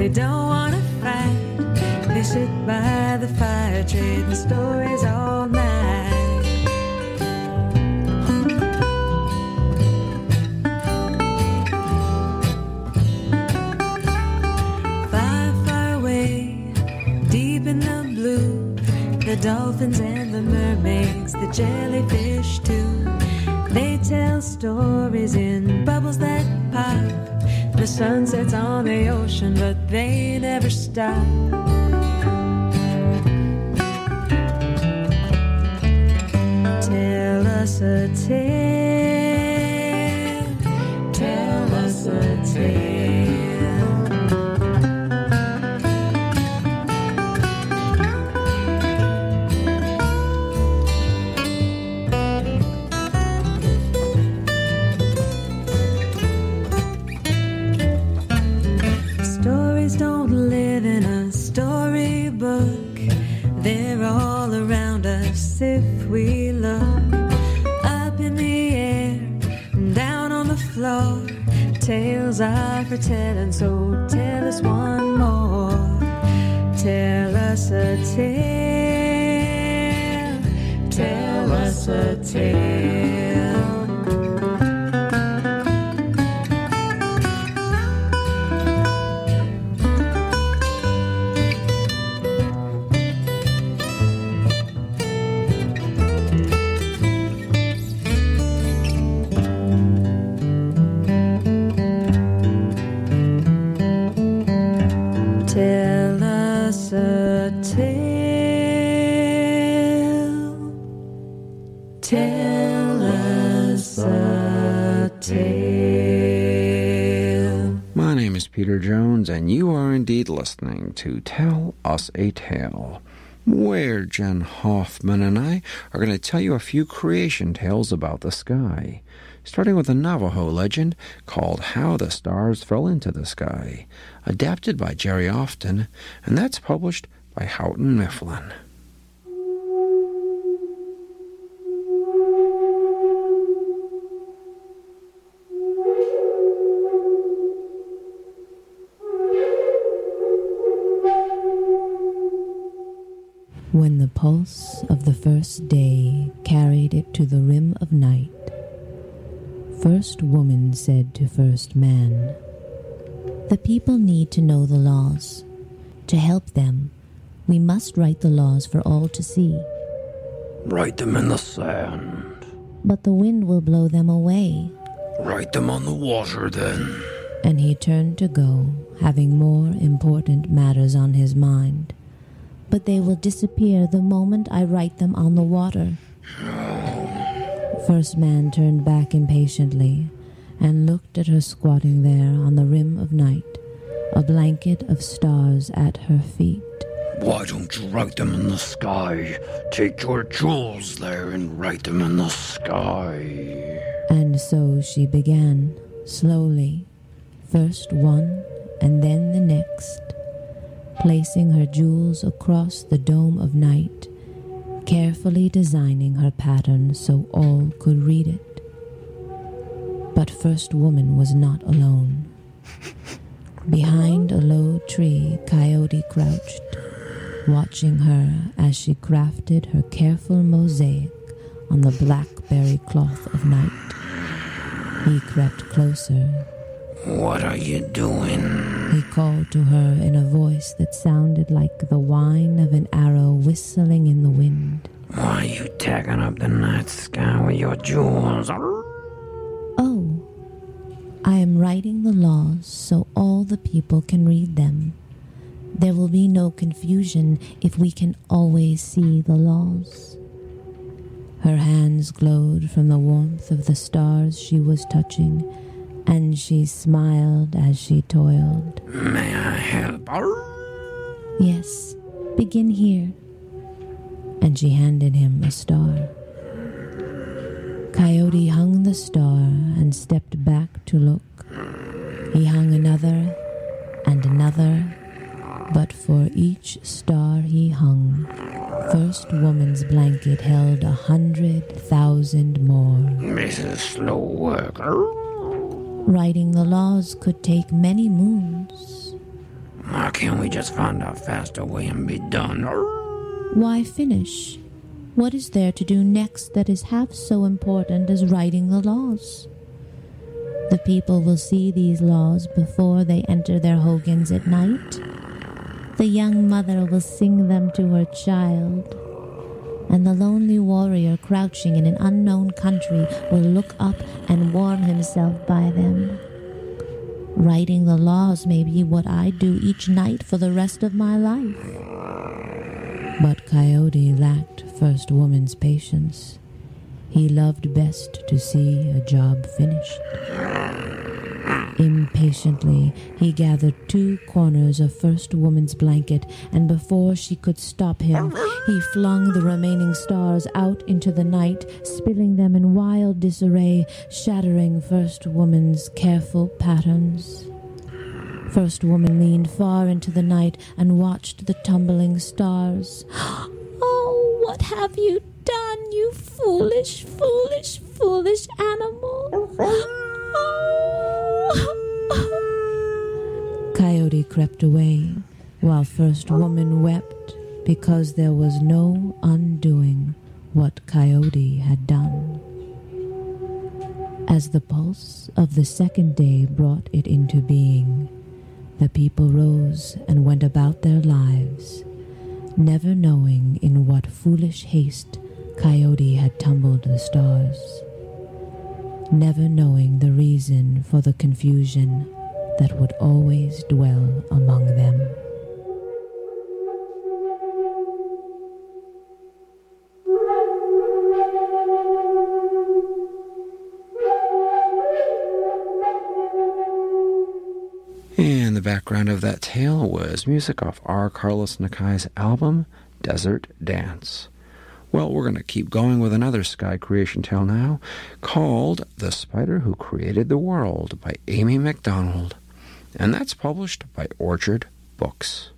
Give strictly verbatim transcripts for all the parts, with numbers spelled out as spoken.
They don't want to fight. They sit by the fire, trading stories all night. Far, far away, deep in the blue, the dolphins and the mermaids, the jellyfish too. They tell stories in bubbles that pop. The sun sets on the ocean, but they never stop. Tell us a tale. Tell us a tale. Don't live in a storybook. They're all around us if we look. Up in the air, down on the floor. Tales are for telling, so tell us one more. Tell us a tale. Tell us a tale. Tell us a tale. Tell us a tale. My name is Peter Jones, and you are indeed listening to Tell Us a Tale, where Jen Hoffman and I are going to tell you a few creation tales about the sky, starting with a Navajo legend called How the Stars Fell into the Sky, adapted by Jerry Often, and that's published by Houghton Mifflin. When the pulse of the first day carried it to the rim of night, first woman said to first man, "The people need to know the laws. To help them, we must write the laws for all to see." "Write them in the sand." "But the wind will blow them away." "Write them on the water then." And he turned to go, having more important matters on his mind. "But they will disappear the moment I write them on the water." First man turned back impatiently and looked at her squatting there on the rim of night, a blanket of stars at her feet. "Why don't you write them in the sky? Take your jewels there and write them in the sky." And so she began, slowly, first one and then the next, placing her jewels across the dome of night, carefully designing her pattern so all could read it. But first woman was not alone. Behind a low tree, Coyote crouched, watching her as she crafted her careful mosaic on the blackberry cloth of night. He crept closer. "What are you doing?" He called to her in a voice that sounded like the whine of an arrow whistling in the wind. "Why are you tagging up the night sky with your jewels?" "Oh, I am writing the laws so all the people can read them. There will be no confusion if we can always see the laws." Her hands glowed from the warmth of the stars she was touching, and she smiled as she toiled. "May I help?" "Yes, begin here." And she handed him a star. Coyote hung the star and stepped back to look. He hung another and another, but for each star he hung, first woman's blanket held a hundred thousand more. "Missus Slow Work." Writing the laws could take many moons. Why can't we just find a faster way and be done? Why finish? What is there to do next that is half so important as writing the laws? The people will see these laws before they enter their hogans at night. The young mother will sing them to her child, and the lonely warrior crouching in an unknown country will look up and warm himself by them. Writing the laws may be what I do each night for the rest of my life. But Coyote lacked First Woman's patience. He loved best to see a job finished. Impatiently, he gathered two corners of First Woman's blanket, and before she could stop him, he flung the remaining stars out into the night, spilling them in wild disarray, shattering First Woman's careful patterns. First Woman leaned far into the night and watched the tumbling stars. "Oh, what have you done, you foolish, foolish, foolish animal?" Coyote crept away, while First Woman wept because there was no undoing what Coyote had done. As the pulse of the second day brought it into being, the people rose and went about their lives, never knowing in what foolish haste Coyote had tumbled the stars, never knowing the reason for the confusion that would always dwell among them. And the background of that tale was music off R. Carlos Nakai's album, Desert Dance. Well, we're going to keep going with another sky creation tale now, called The Spider Who Created the World by Amy MacDonald. And that's published by Orchard Books.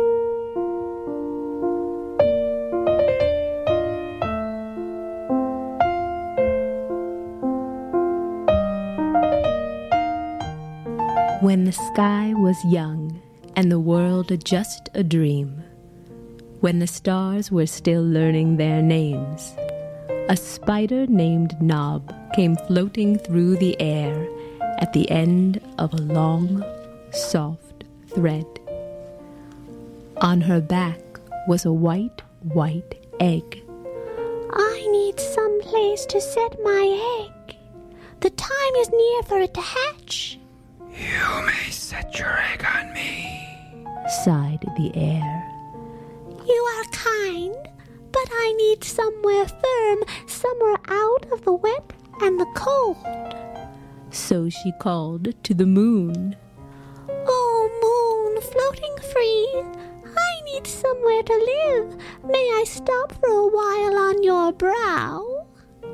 When the sky was young and the world just a dream, when the stars were still learning their names, a spider named Nob came floating through the air at the end of a long, soft thread. On her back was a white, white egg. "I need some place to set my egg. The time is near for it to hatch." You may set your egg on me, sighed the air. "You are kind, but I need somewhere firm, somewhere out of the wet and the cold." So she called to the moon. "Oh, moon, floating free, I need somewhere to live. May I stop for a while on your brow?"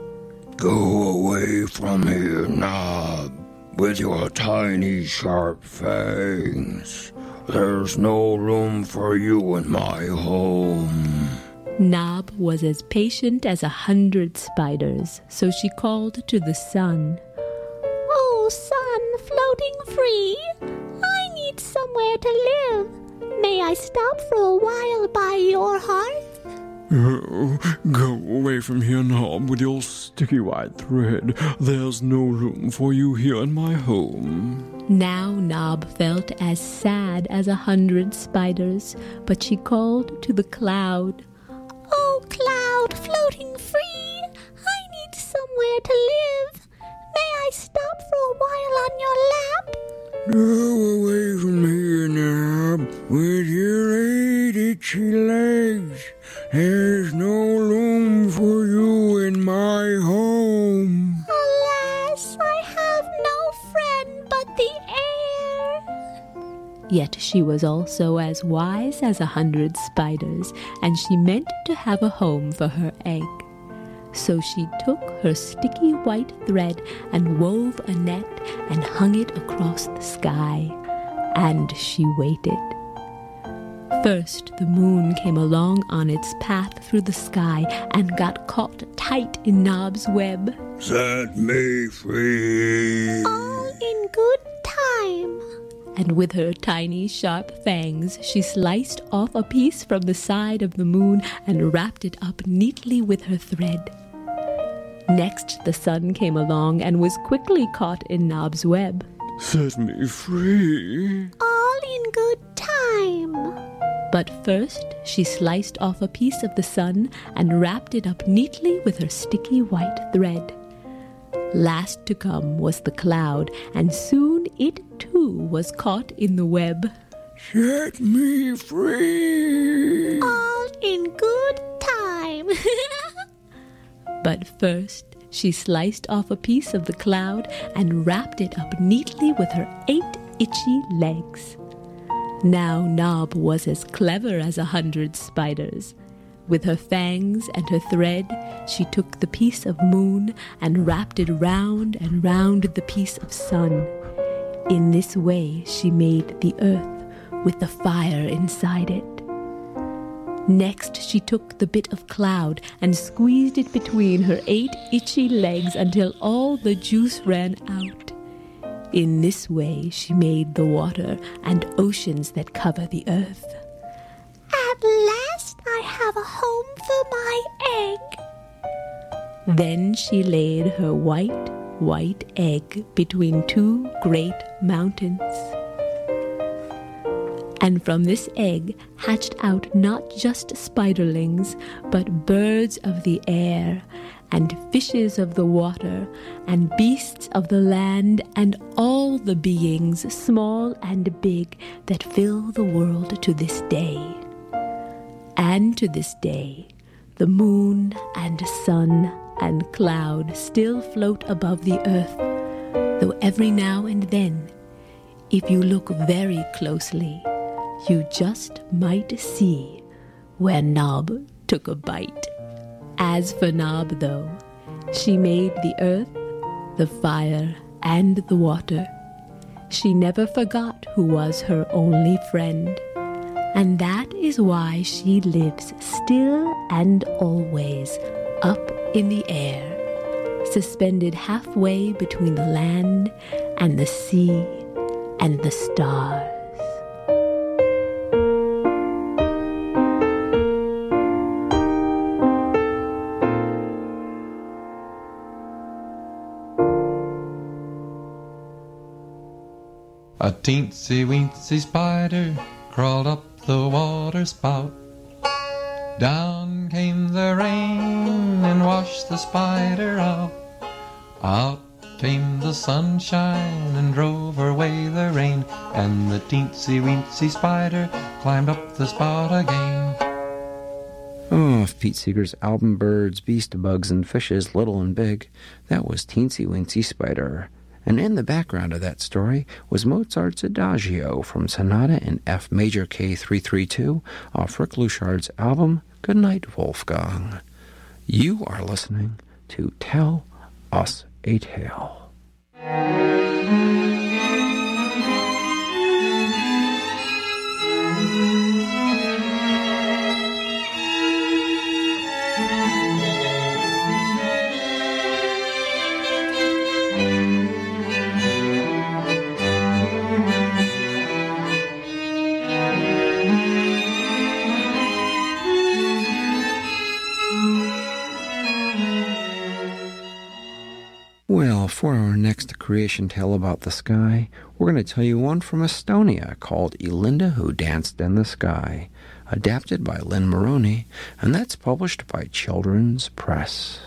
Go away from here, Nob, with your tiny sharp fangs. There's no room for you in my home. Nob was as patient as a hundred spiders, so she called to the sun. "Oh, sun, floating free, I need somewhere to live. May I stop for a while by your hearth?" Oh, go away from here, Nob, with your sticky white thread. There's no room for you here in my home. Now Nob felt as sad as a hundred spiders, but she called to the cloud. "Oh, cloud, floating free, I need somewhere to live. May I stop for a while on your lap?" Go away from here, Nob, with your eight itchy legs. There's no room for you in my home. "Alas, I have no friend but the air." Yet she was also as wise as a hundred spiders, and she meant to have a home for her egg. So she took her sticky white thread and wove a net and hung it across the sky. And she waited. First, the moon came along on its path through the sky and got caught tight in Nob's web. Set me free. "All in good time." and with her tiny sharp fangs she sliced off a piece from the side of the moon and wrapped it up neatly with her thread. Next the sun came along and was quickly caught in Nob's web. Set me free. All in good time. But first she sliced off a piece of the sun and wrapped it up neatly with her sticky white thread. Last to come was the cloud, and soon it too was caught in the web. Set me free. All in good time. But first she sliced off a piece of the cloud and wrapped it up neatly with her eight itchy legs. Now Nob was as clever as a hundred spiders. With her fangs and her thread, she took the piece of moon and wrapped it round and round the piece of sun. In this way she made the earth with the fire inside it. Next she took the bit of cloud and squeezed it between her eight itchy legs until all the juice ran out. In this way she made the water and oceans that cover the earth. At last I have a home for my egg. Then she laid her white, white egg between two great mountains. And from this egg hatched out not just spiderlings, but birds of the air, and fishes of the water, and beasts of the land, and all the beings, small and big, that fill the world to this day. And to this day, the moon and sun and cloud still float above the earth, though every now and then, if you look very closely, you just might see where Nob took a bite. As for Nob, though, she made the earth, the fire, and the water. She never forgot who was her only friend, and that is why she lives still and always up in the air, suspended halfway between the land and the sea and the stars. A teensy-weensy spider crawled up the water spout. Down came the rain and washed the spider out. Out came the sunshine and drove away the rain, and the teensy-weensy spider climbed up the spout again. Oh, of Pete Seeger's album Birds, Beast, Bugs, and Fishes, Little and Big, that was Teensy Weensy Spider. And in the background of that story was Mozart's Adagio from Sonata in F Major K three thirty-two off Rick Luchard's album Goodnight Wolfgang. You are listening to Tell Us a Tale. Well, for our next creation tale about the sky, we're going to tell you one from Estonia called Elinda Who Danced in the Sky, adapted by Lynn Maroney, and that's published by Children's Press.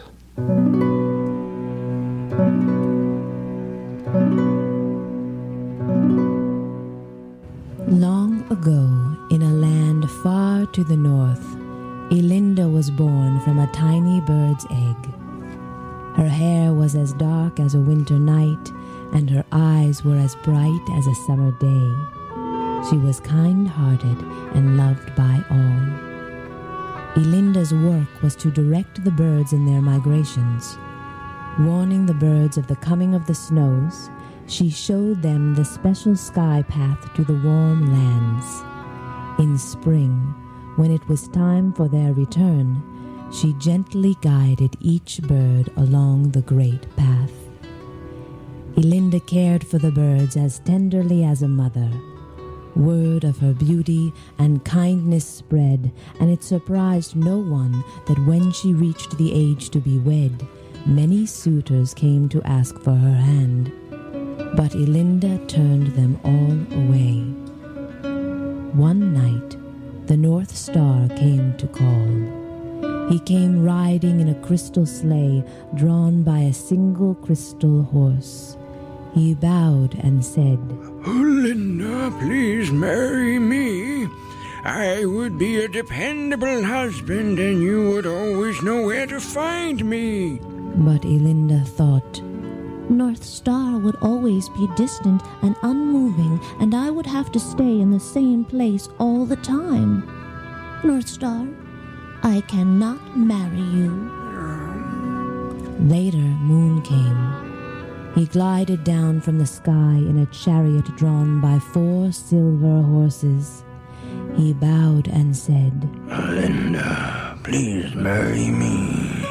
Long ago, in a land far to the north, Elinda was born from a tiny bird's egg. Her hair was as dark as a winter night, and her eyes were as bright as a summer day. She was kind-hearted and loved by all. Elinda's work was to direct the birds in their migrations. Warning the birds of the coming of the snows, she showed them the special sky path to the warm lands. In spring, when it was time for their return, she gently guided each bird along the great path. Elinda cared for the birds as tenderly as a mother. Word of her beauty and kindness spread, and it surprised no one that when she reached the age to be wed, many suitors came to ask for her hand. But Elinda turned them all away. One night, the North Star came to call. He came riding in a crystal sleigh drawn by a single crystal horse. He bowed and said, Linda, please marry me. I would be a dependable husband, and you would always know where to find me. But Elinda thought, North Star would always be distant and unmoving, and I would have to stay in the same place all the time. North Star, I cannot marry you. Later, Moon came. He glided down from the sky in a chariot drawn by four silver horses. He bowed and said, Linda, please marry me.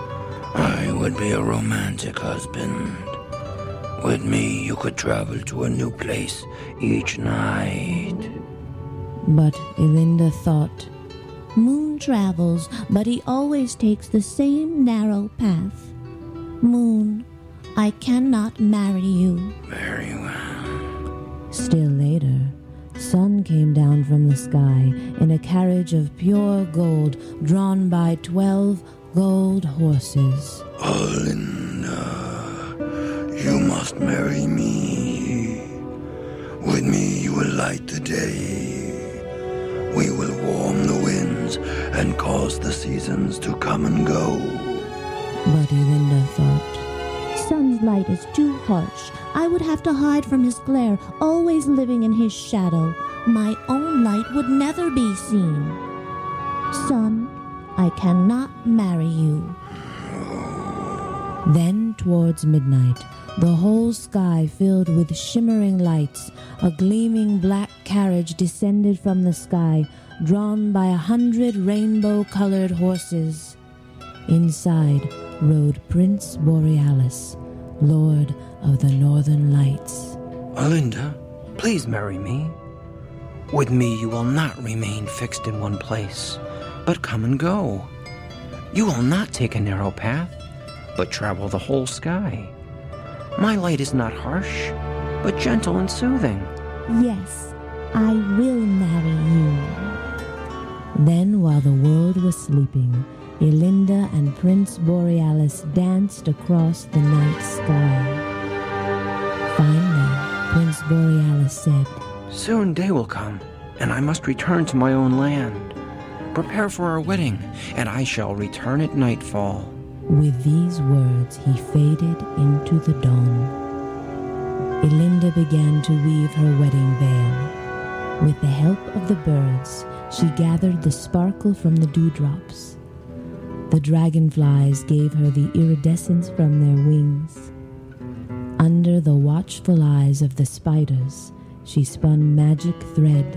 I would be a romantic husband. With me, you could travel to a new place each night. But Elinda thought, Moon travels, but he always takes the same narrow path. Moon, I cannot marry you. Very well. Still later, Sun came down from the sky in a carriage of pure gold drawn by twelve gold horses. Oh, Linda, you must marry me. With me you will light the day. We will warm the winds and cause the seasons to come and go. But Elinda thought, Sun's light is too harsh. I would have to hide from his glare, always living in his shadow. My own light would never be seen. Sun, I cannot marry you. Then, towards midnight, the whole sky filled with shimmering lights, a gleaming black carriage descended from the sky, drawn by a hundred rainbow-colored horses. Inside rode Prince Borealis, Lord of the Northern Lights. Linda, please marry me. With me you will not remain fixed in one place, but come and go. You will not take a narrow path, but travel the whole sky. My light is not harsh, but gentle and soothing. Yes, I will marry you. Then, while the world was sleeping, Elinda and Prince Borealis danced across the night sky. Finally, Prince Borealis said, Soon day will come, and I must return to my own land. Prepare for our wedding, and I shall return at nightfall. With these words, he faded into the dawn. Elinda began to weave her wedding veil. With the help of the birds, she gathered the sparkle from the dewdrops. The dragonflies gave her the iridescence from their wings. Under the watchful eyes of the spiders, she spun magic thread.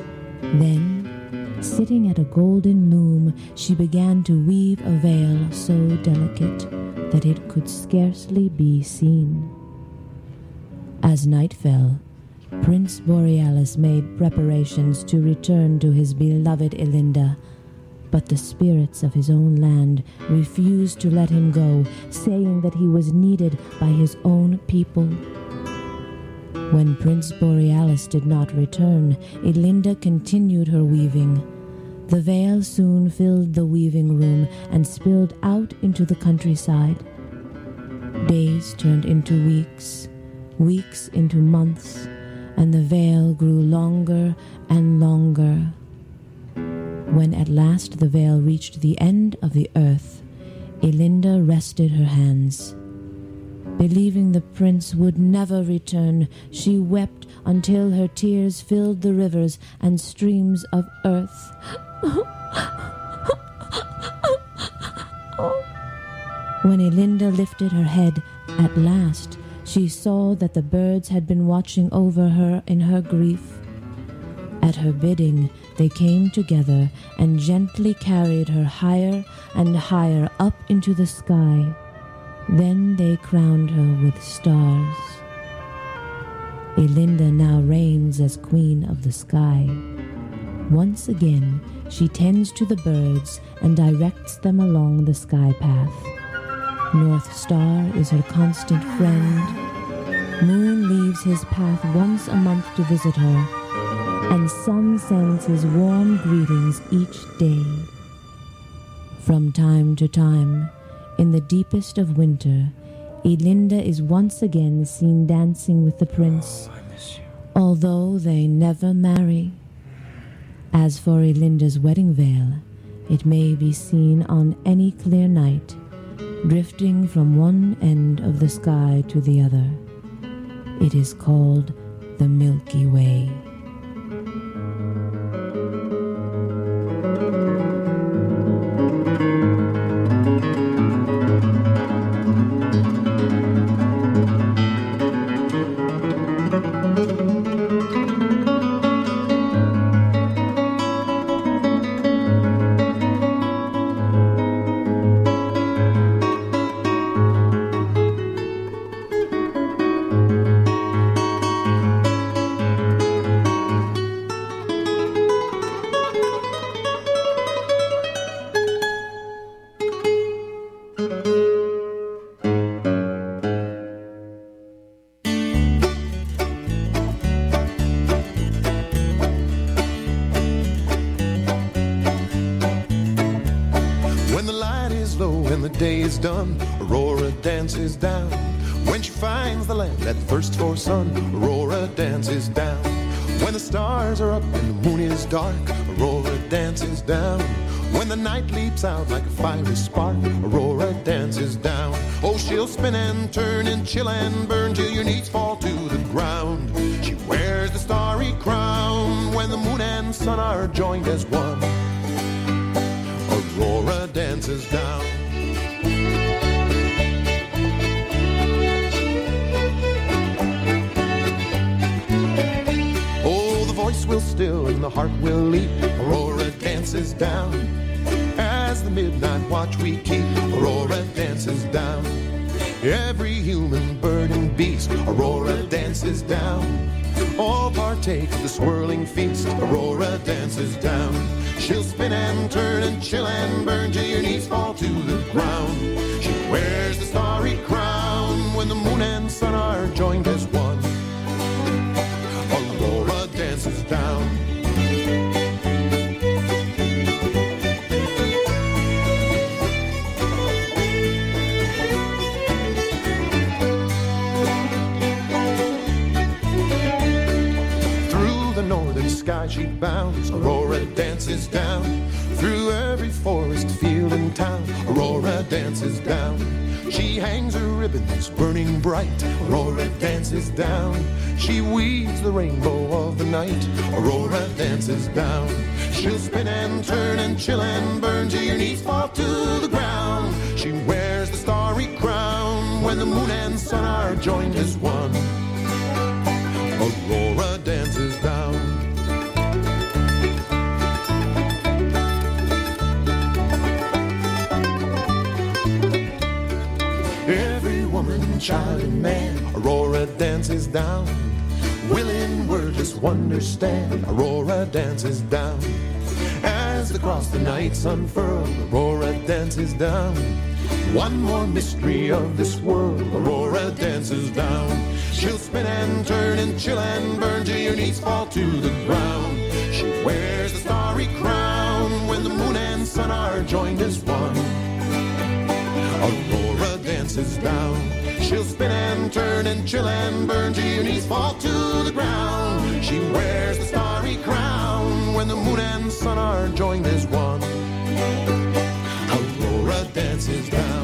Then, sitting at a golden loom, she began to weave a veil so delicate that it could scarcely be seen. As night fell, Prince Borealis made preparations to return to his beloved Elinda, but the spirits of his own land refused to let him go, saying that he was needed by his own people. When Prince Borealis did not return, Elinda continued her weaving. The veil soon filled the weaving room and spilled out into the countryside. Days turned into weeks, weeks into months, and the veil grew longer and longer. When at last the veil reached the end of the earth, Elinda rested her hands. Believing the prince would never return, she wept until her tears filled the rivers and streams of earth. When Elinda lifted her head, at last, she saw that the birds had been watching over her in her grief. At her bidding, they came together and gently carried her higher and higher up into the sky. Then they crowned her with stars. Elinda now reigns as queen of the sky. Once again, she tends to the birds and directs them along the sky path. North Star is her constant friend. Moon leaves his path once a month to visit her, and Sun sends his warm greetings each day. From time to time, in the deepest of winter, Elinda is once again seen dancing with the prince, although they never marry. As for Elinda's wedding veil, it may be seen on any clear night, drifting from one end of the sky to the other. It is called the Milky Way. Done, Aurora dances down. When she finds the land that thirsts for sun, Aurora dances down. When the stars are up and the moon is dark, Aurora dances down. When the night leaps out like a fiery spark, Aurora dances down. Oh, she'll spin and turn and chill and burn till your knees fall to the ground. She wears the starry crown when the moon and sun are joined as one. Aurora dances down. Will still and the heart will leap. Aurora dances down. As the midnight watch we keep, Aurora dances down. Every human, bird and beast, Aurora dances down. All partake of the swirling feast, Aurora dances down. She'll spin and turn and chill and burn till your knees fall to the ground. She wears the starry crown when the moon and sun are joined as one. Aurora dances down. Through the northern sky she bounds, Aurora dances down. Through every forest, field and town, Aurora dances down. She hangs her ribbons burning bright, Aurora dances down. She weaves the rainbow of the night, Aurora dances down. She'll spin and turn and chill and burn till your knees fall to the ground. She wears the starry crown when the moon and sun are joined as one. Aurora dances down. Every woman, child and man, Aurora dances down. Willing wordless wonderstand, Aurora dances down. As across the nights unfurl, Aurora dances down. One more mystery of this world, Aurora dances down. She'll spin and turn and chill and burn till your knees fall to the ground. She wears the starry crown when the moon and sun are joined as one. Aurora dances down. She'll spin and turn and chill and burn till your knees fall to the ground. She wears the starry crown when the moon and sun are joined as one. Aurora dances down.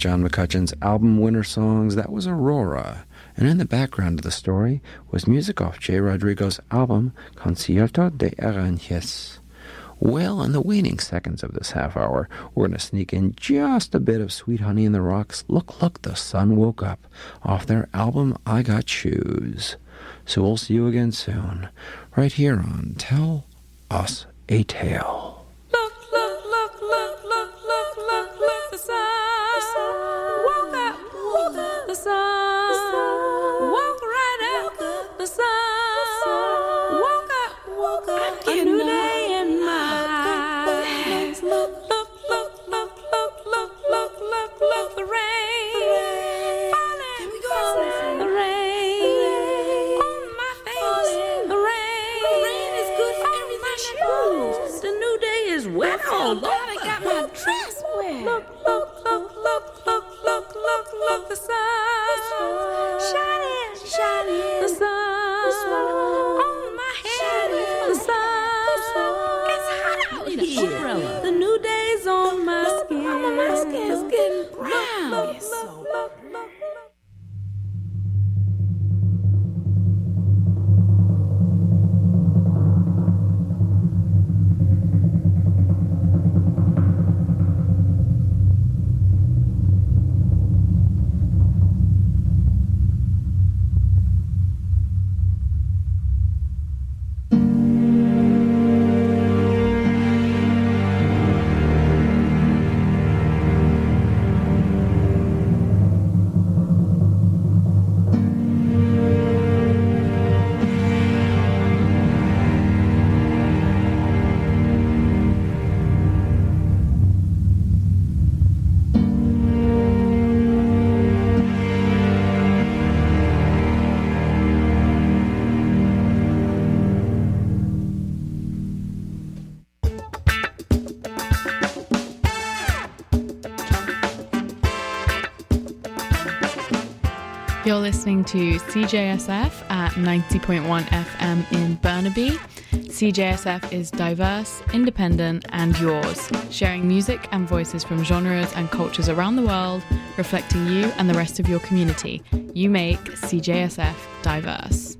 John McCutcheon's album Winter Songs. That was Aurora. And in the background of the story was music off Jay Rodrigo's album Concierto de Aranjuez. Well, in the waning seconds of this half hour, we're going to sneak in just a bit of Sweet Honey in the Rocks. Look, look, the sun woke up, off their album I Got Shoes. So we'll see you again soon, right here on Tell Us a Tale. Look, look, look, look, look, look, look, look, the sun. Woke up, woke up, the sun. Woke right up, the sun. Woke up, woke up, a new day in my eyes. Look, look, look, look, look, look, look, look, look, the rain falling, falling, the rain on my face. The rain, the rain is good for everything. The new day is wet. Oh, Lord, I got my dress wet. Look, look, look, look, look, look, look, look, the sun shining, shining, the sun on my head, the sun. It's hot out here. The new day's on my skin. My skin's getting brown. It's so pretty. You're listening to C J S F at ninety point one F M in Burnaby. C J S F is diverse, independent, and yours, sharing music and voices from genres and cultures around the world, reflecting you and the rest of your community. You make C J S F diverse.